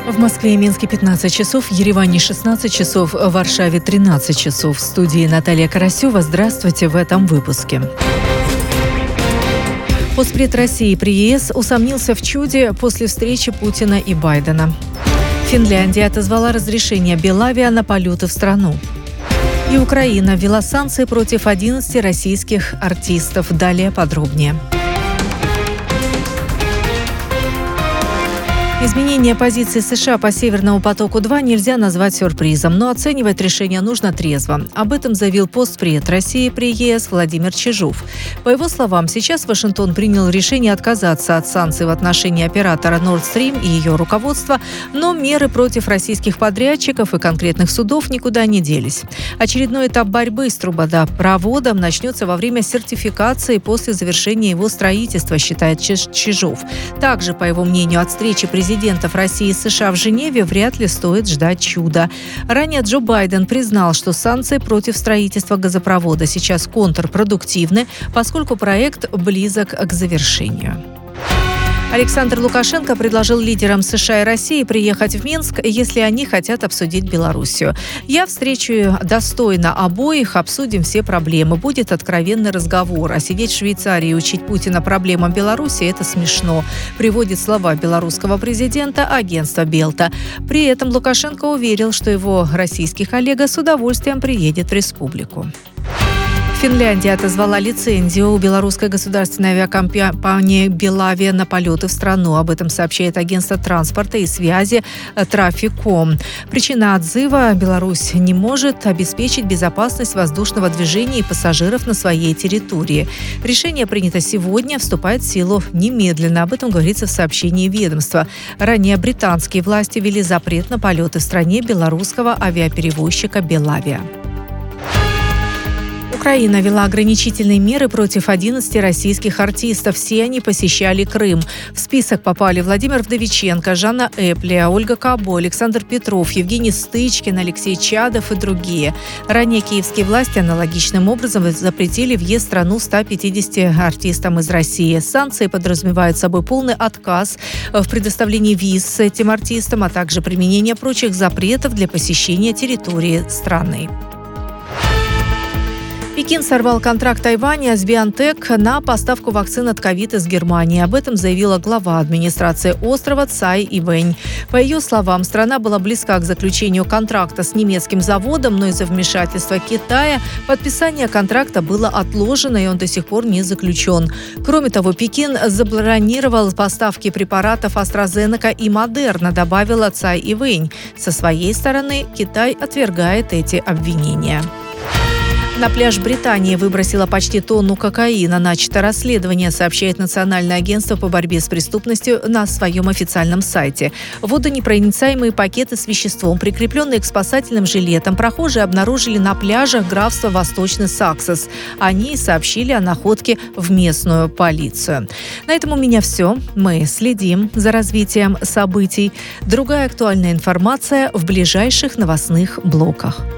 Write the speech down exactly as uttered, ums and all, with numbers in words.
В Москве и Минске пятнадцать часов, в Ереване шестнадцать часов, в Варшаве тринадцать часов. В студии Наталья Карасева. Здравствуйте в этом выпуске. Постпред России при ЕС усомнился в чуде после встречи Путина и Байдена. Финляндия отозвала разрешение Белавиа на полеты в страну. И Украина ввела санкции против одиннадцати российских артистов. Далее подробнее. Изменение позиции США по «Северному потоку-два» нельзя назвать сюрпризом, но оценивать решение нужно трезво. Об этом заявил постпред России при ЕС Владимир Чижов. По его словам, сейчас Вашингтон принял решение отказаться от санкций в отношении оператора Nord Stream и ее руководства, но меры против российских подрядчиков и конкретных судов никуда не делись. Очередной этап борьбы с трубопроводом начнется во время сертификации после завершения его строительства, считает Чижов. Также, по его мнению, от встречи президента Президентов России и США в Женеве вряд ли стоит ждать чуда. Ранее Джо Байден признал, что санкции против строительства газопровода сейчас контрпродуктивны, поскольку проект близок к завершению. Александр Лукашенко предложил лидерам США и России приехать в Минск, если они хотят обсудить Белоруссию. «Я встречу достойно обоих, обсудим все проблемы. Будет откровенный разговор. А сидеть в Швейцарии и учить Путина проблемам Беларуси – это смешно», приводит слова белорусского президента агентство Белта. При этом Лукашенко уверил, что его российский коллега с удовольствием приедет в республику. Финляндия отозвала лицензию у белорусской государственной авиакомпании «Белавиа» на полеты в страну. Об этом сообщает агентство транспорта и связи «Трафиком». Причина отзыва – Беларусь не может обеспечить безопасность воздушного движения и пассажиров на своей территории. Решение принято сегодня, вступает в силу немедленно. Об этом говорится в сообщении ведомства. Ранее британские власти ввели запрет на полеты в стране белорусского авиаперевозчика «Белавиа». Украина ввела ограничительные меры против одиннадцати российских артистов. Все они посещали Крым. В список попали Владимир Вдовиченко, Жанна Эпплия, Ольга Кабо, Александр Петров, Евгений Стычкин, Алексей Чадов и другие. Ранее киевские власти аналогичным образом запретили въезд в страну ста пятидесяти артистам из России. Санкции подразумевают собой полный отказ в предоставлении виз этим артистам, а также применение прочих запретов для посещения территории страны. Пекин сорвал контракт Тайваня с BioNTech на поставку вакцин от ковид из Германии. Об этом заявила глава администрации острова Цай Ивэнь. По ее словам, страна была близка к заключению контракта с немецким заводом, но из-за вмешательства Китая подписание контракта было отложено, и он до сих пор не заключен. Кроме того, Пекин забронировал поставки препаратов AstraZeneca и Moderna, добавила Цай Ивэнь. Со своей стороны, Китай отвергает эти обвинения. На пляж Британии выбросила почти тонну кокаина. Начато расследование, сообщает Национальное агентство по борьбе с преступностью на своем официальном сайте. Водонепроницаемые пакеты с веществом, прикрепленные к спасательным жилетам, прохожие обнаружили на пляжах графства Восточный Саксес. Они сообщили о находке в местную полицию. На этом у меня все. Мы следим за развитием событий. Другая актуальная информация в ближайших новостных блоках.